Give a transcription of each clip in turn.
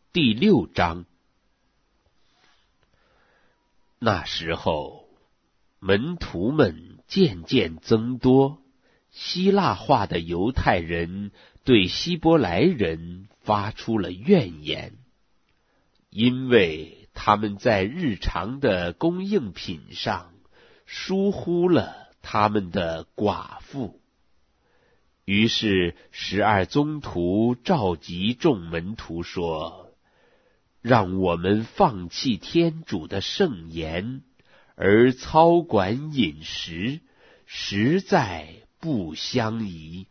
第6章。那时候，门徒们渐渐增多，希腊化的犹太人对希伯来人发出了怨言，因为他们在日常的供应品上疏忽了他们的寡妇。于是12宗徒召集众门徒说：让我们放弃天主的圣言，而操管饮食，实在不相宜。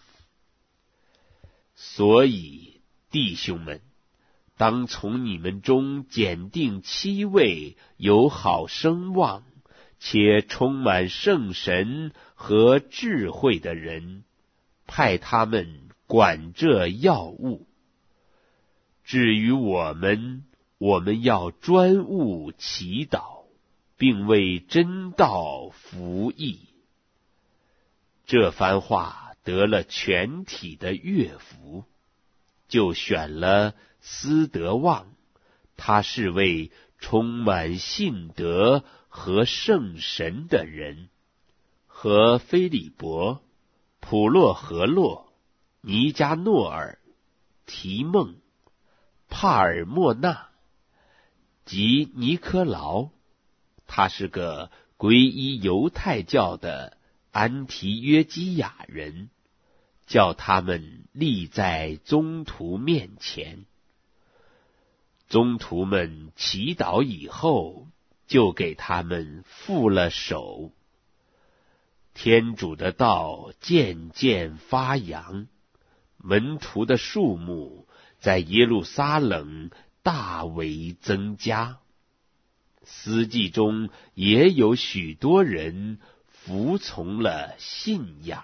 所以弟兄们，当从你们中拣定7位有好声望且充满圣神和智慧的人，派他们管这要务。至于我们要专务祈祷，并为真道服役。这番话得了全体的乐服，就选了斯德旺，他是位充满信德和圣神的人，和腓利伯、普洛和洛、尼加诺尔、提孟、帕尔莫纳及尼科劳，他是个皈依犹太教的安提约基亚人，叫他们立在宗徒面前。宗徒们祈祷以后，就给他们覆了手。天主的道渐渐发扬，门徒的数目在耶路撒冷大为增加，司祭中也有许多人服从了信仰。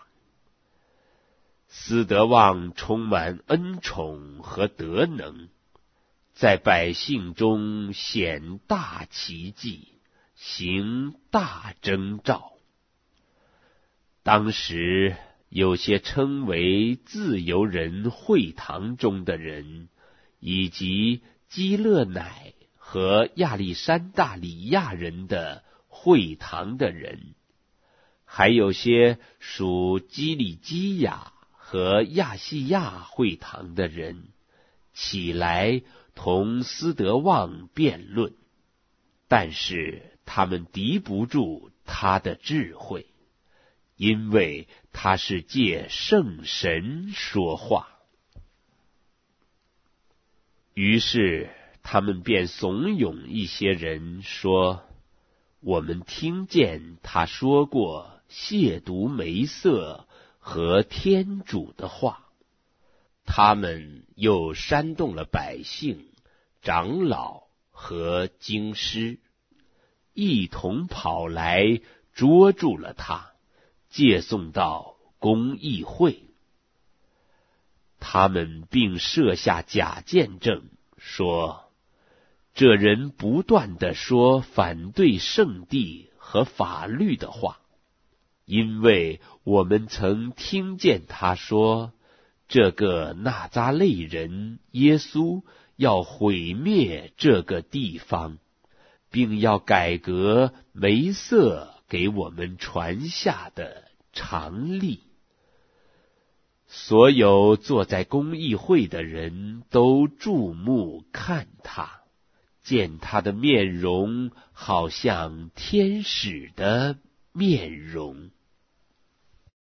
斯德旺充满恩宠和德能，在百姓中显大奇迹，行大征兆。当时有些称为自由人会堂中的人，以及基勒乃和亚历山大里亚人的会堂的人，还有些属基利基亚和亚细亚会堂的人，起来同斯德旺辩论，但是他们敌不住他的智慧，因为他是借圣神说话。于是他们便怂恿一些人说：我们听见他说过亵渎梅瑟和天主的话。他们又煽动了百姓、长老和经师，一同跑来捉住了他，借送到公议会。他们并设下假见证，说这人不断地说反对圣地和法律的话，因为我们曾听见他说，这个纳匝肋人耶稣要毁灭这个地方，并要改革梅瑟给我们传下的常例。所有坐在公议会的人都注目看他，见他的面容好像天使的面容。